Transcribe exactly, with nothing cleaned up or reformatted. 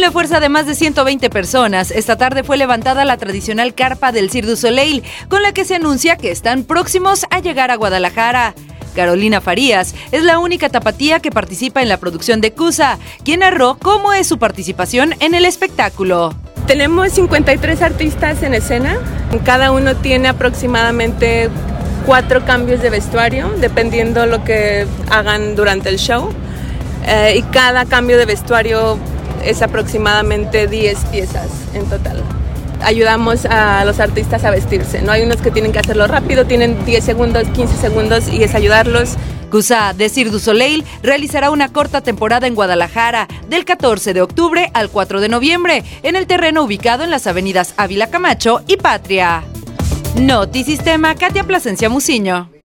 la fuerza de más de ciento veinte personas, esta tarde fue levantada la tradicional carpa del Cirque du Soleil, con la que se anuncia que están próximos a llegar a Guadalajara. Carolina Farías es la única tapatía que participa en la producción de Cusa, quien narró cómo es su participación en el espectáculo. Tenemos cincuenta y tres artistas en escena, cada uno tiene aproximadamente cuatro cambios de vestuario, dependiendo lo que hagan durante el show, eh, y cada cambio de vestuario es aproximadamente diez piezas en total. Ayudamos a los artistas a vestirse, ¿no? Hay unos que tienen que hacerlo rápido, tienen diez segundos, quince segundos y es ayudarlos. Cusa de Cirque du Soleil realizará una corta temporada en Guadalajara del catorce de octubre al cuatro de noviembre en el terreno ubicado en las avenidas Ávila Camacho y Patria. Notisistema, Katia Plasencia Muciño.